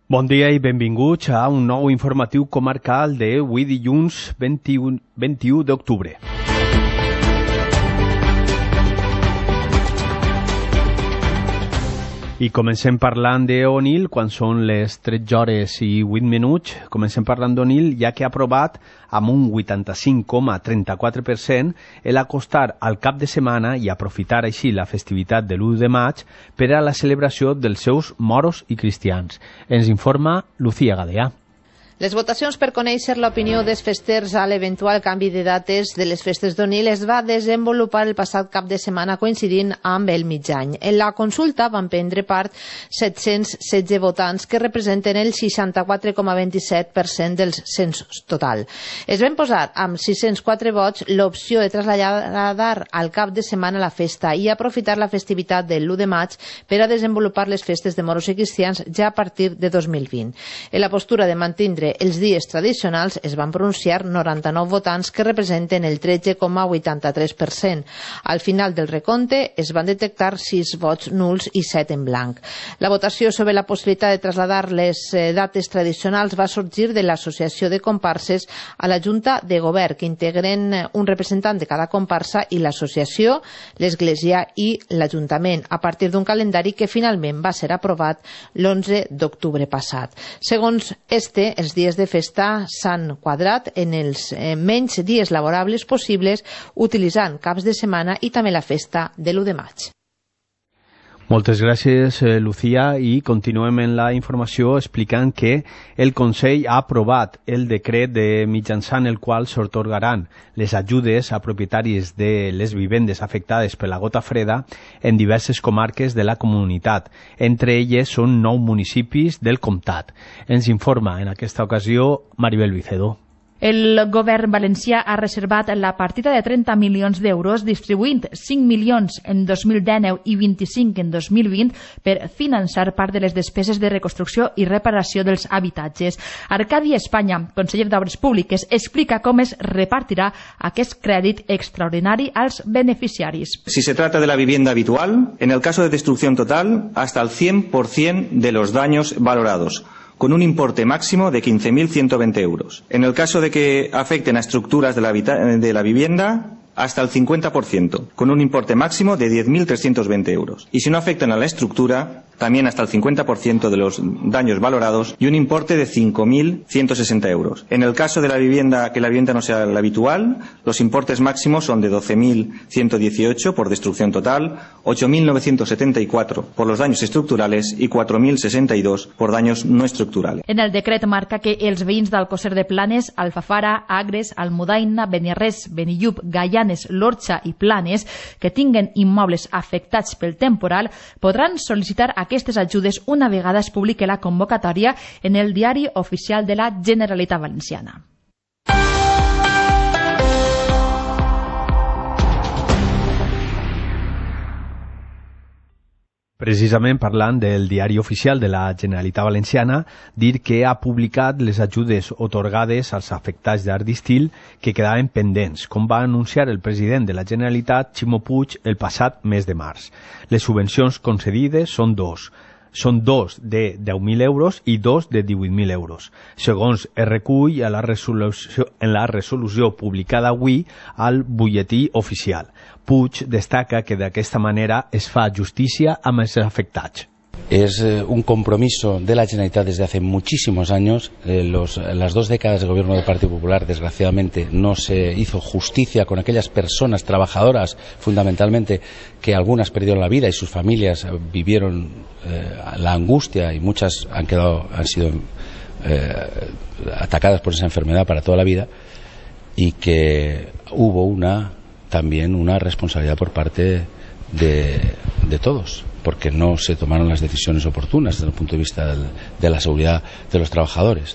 Bon dia i benvinguts a un nou informatiu comarcal d'avui dilluns 21 d'octubre. I comencem parlant d'Onil, quan són les 13 hores i 8 minuts. Comencem parlant d'Onil, ja que ha aprovat amb un 85,34% l'acostar al cap de setmana i aprofitar així la festivitat de l'1 de maig per a la celebració dels seus moros i cristians. Ens informa Lucía Gadea. Les votacions per conèixer l'opinió dels festers a l'eventual canvi de dates de les festes d'Onil es va desenvolupar el passat cap de setmana coincidint amb el mig any. En la consulta van prendre part 716 votants que representen el 64,27% del cens total. Es van posar amb 604 vots l'opció de traslladar al cap de setmana la festa i aprofitar la festivitat del 1 de maig per a desenvolupar les festes de moros i cristians ja a partir de 2020. En la postura de mantindre els dies tradicionals es van pronunciar 99 votants que representen el 13,83%. Al final del recompte es van detectar 6 vots nuls i 7 en blanc. La votació sobre la possibilitat de traslladar les dates tradicionals va sorgir de l'Associació de Comparses a la Junta de Govern, que integren un representant de cada comparsa i l'associació, l'Església i l'Ajuntament, a partir d'un calendari que finalment va ser aprovat l'11 d'octubre passat. Segons els dies de festa s'han quadrat en els menys dies laborables possibles, utilitzant caps de setmana i també la festa de l'1 de maig. Moltes gràcies, Lucía, i continuem en la informació explicant que el Consell ha aprovat el decret mitjançant el qual s'atorgaran les ajudes a propietaris de les vivendes afectades per la gota freda en diverses comarques de la comunitat. Entre elles són 9 municipis del comtat. Ens informa en aquesta ocasió Maribel Vicedo. El govern valencià ha reservat la partida de 30 milions d'euros, distribuint 5 milions en 2019 i 25 en 2020 per finançar part de les despeses de reconstrucció i reparació dels habitatges. Arcadi Espanya, conseller d'Obres Públiques, explica com es repartirà aquest crèdit extraordinari als beneficiaris. Si se trata de la vivienda habitual, en el caso de destrucción total, hasta el 100% de los daños valorados, con un importe máximo de 15.120 euros. En el caso de que afecten a estructuras de la vivienda, hasta el 50%, con un importe máximo de 10.320 euros. Y si no afectan a la estructura, también hasta el 50% de los daños valorados y un importe de 5.160 euros. En el caso de la vivienda, que la vivienda no sea la habitual, los importes máximos son de 12.118 por destrucción total, 8.974 por los daños estructurales y 4.062 por daños no estructurales. En el decret marca que els veïns d'Alcosser de Planes, Alfafara, Agres, Almudaina, Beniarrés, Benillup, Gaianes, l'Orxa i Planes, que tinguen immobles afectats pel temporal, podran sol·licitar aquestes ajudes una vegada es publiqui la convocatòria en el Diari Oficial de la Generalitat Valenciana. Precisament parlant del Diari Oficial de la Generalitat Valenciana, dir que ha publicat les ajudes atorgades als afectats d'art d'estil que quedaven pendents, com va anunciar el president de la Generalitat, Ximo Puig, el passat mes de març. Les subvencions concedides són dos de 10.000 euros i dos de 18.000 euros. Segons es recull en la resolució publicada avui al butlletí oficial. Puig destaca que d'aquesta manera es fa justícia amb els afectats. Es un compromiso de la Generalitat desde hace muchísimos años. Las 2 décadas de gobierno del Partido Popular, desgraciadamente, no se hizo justicia con aquellas personas trabajadoras, fundamentalmente, que algunas perdieron la vida y sus familias vivieron la angustia y muchas han sido atacadas por esa enfermedad para toda la vida, y que hubo también una responsabilidad por parte de todos, porque no se tomaron las decisiones oportunas desde el punto de vista de la seguridad de los trabajadores.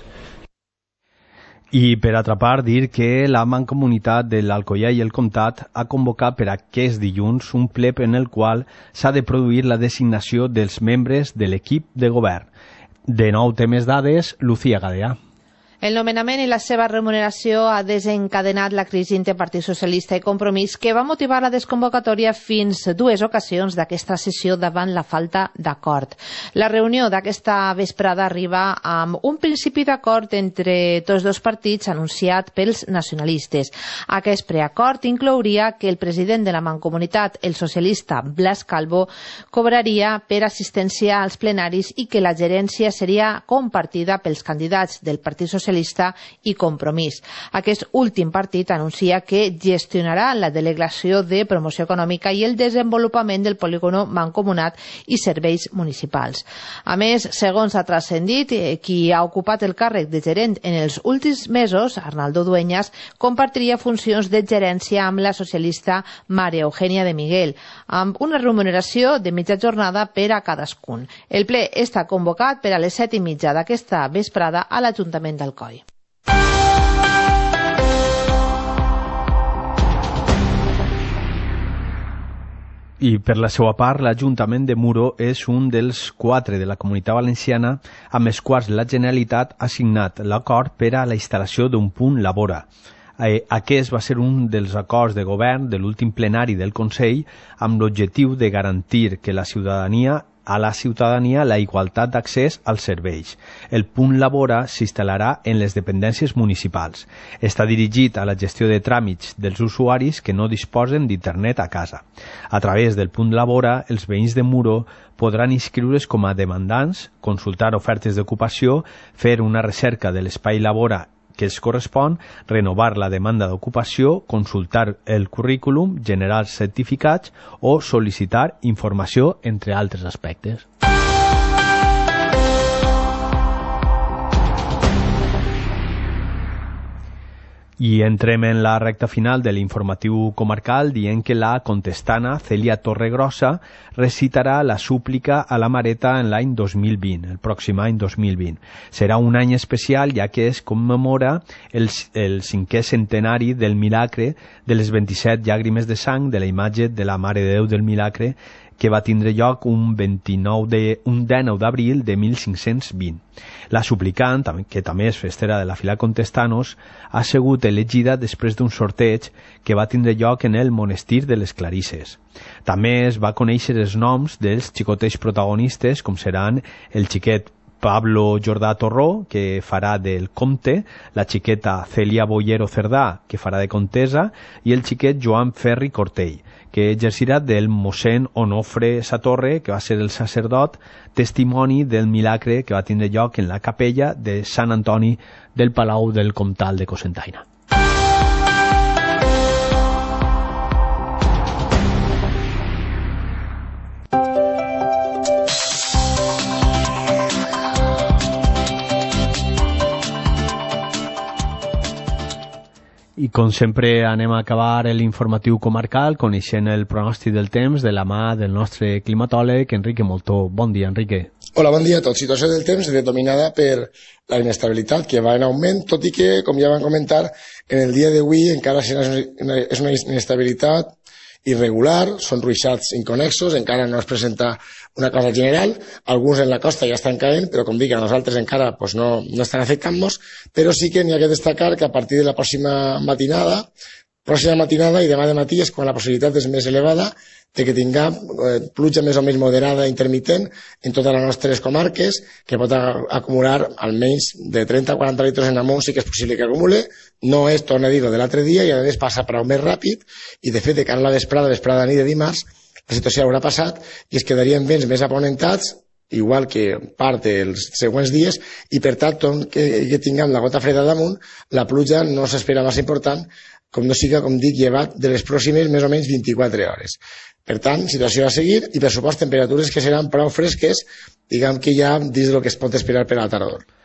I per altra part, dir que la Mancomunitat de l'Alcoià i el Comtat ha convocat per aquest dilluns un ple en el qual s'ha de produir la designació dels membres de l'equip de govern. De nou té més dades, Lucía Gadea. El nomenament i la seva remuneració ha desencadenat la crisi entre Partit Socialista i Compromís, que va motivar la desconvocatòria fins 2 ocasions d'aquesta sessió davant la falta d'acord. La reunió d'aquesta vesprada arriba amb un principi d'acord entre tots dos partits anunciat pels nacionalistes. Aquest preacord inclouria que el president de la Mancomunitat, el socialista Blas Calvo, cobraria per assistència als plenaris i que la gerència seria compartida pels candidats del Partit Socialista i Compromís. Aquest últim partit anuncia que gestionarà la delegació de promoció econòmica i el desenvolupament del polígono mancomunat i serveis municipals. A més, segons ha transcendit, qui ha ocupat el càrrec de gerent en els últims mesos, Arnaldo Dueñas, compartiria funcions de gerència amb la socialista Maria Eugènia de Miguel, amb una remuneració de mitja jornada per a cadascun. El ple està convocat per a les 7:30 d'aquesta vesprada a l'Ajuntament d'Alcoi. I per la seva part, l'Ajuntament de Muro és un dels 4 de la Comunitat Valenciana amb els quals la Generalitat ha signat l'acord per a la instal·lació d'un punt Labora. Aquest va ser un dels acords de govern de l'últim plenari del Consell amb l'objectiu de garantir que a la ciutadania la igualtat d'accés als serveis. El punt Labora s'instal·larà en les dependències municipals. Està dirigit a la gestió de tràmits dels usuaris que no disposen d'internet a casa. A través del punt Labora, els veïns de Muro podran inscriure's com a demandants, consultar ofertes d'ocupació, fer una recerca de l'espai Labora que els correspon, renovar la demanda d'ocupació, consultar el currículum, generar certificats o sol·licitar informació, entre altres aspectes. I entrem en la recta final de l'informatiu comarcal dient que la contestana Celia Torregrossa recitarà la súplica a la Mareta en l'any 2020, el pròxim any 2020. Serà un any especial ja que es commemora el 5è centenari del milagre de les 27 llàgrimes de sang de la imatge de la Mare de Déu del Milagre que va tindre lloc un 19 d'abril de 1520. La suplicant, que també és festera de la fila Contestanos, ha sigut elegida després d'un sorteig que va tindre lloc en el monestir de les Clarisses. També es va conèixer els noms dels xicotets protagonistes, com seran el xiquet Pablo Jordà Torró, que farà del comte, la xiqueta Celia Bollero Cerdà, que farà de contesa, i el xiquet Joan Ferri Cortell, que exercirà del mossèn Onofre Satorre, que va ser el sacerdot, testimoni del milagre que va tindre lloc en la capella de Sant Antoni del Palau del Comtal de Cocentaina. I com sempre anem a acabar l'informatiu comarcal coneixent el pronòstic del temps de la mà del nostre climatòleg Enrique Moltó. Bon dia, Enrique. Hola, bon dia a tots. Situació del temps dominada per la inestabilitat que va en augment, tot i que, com ja vam comentar, en el dia d'avui encara és una inestabilitat irregular, són ruixats inconexos, encara no es presenta una cosa general, alguns en la costa ja estan caent, però com dic, a nosaltres encara no estan afectant-nos, però sí que n'hi ha que destacar que a partir de la pròxima matinada i demà de matí és quan la possibilitat és més elevada de que tinguem pluja més o menys moderada intermitent en totes les nostres comarques, que pot acumular almenys de 30 a 40 litres en amunt, sí que és possible que acumule, no és, torno a dir-ho, de l'altre dia, i a més passa prou més ràpid, i de fet de cara a la vesprada nit de dimarts, la situació haurà passat i es quedarien vents més aponentats, igual que part dels següents dies, i per tant que tinguem la gota freda damunt, la pluja no s'espera massa important, com no siga, com dic, llevat de les pròximes més o menys 24 hores. Per tant, situació a seguir i, per supost, temperatures que seran prou fresques, diguem que ja dins del que es pot esperar per a la tardor.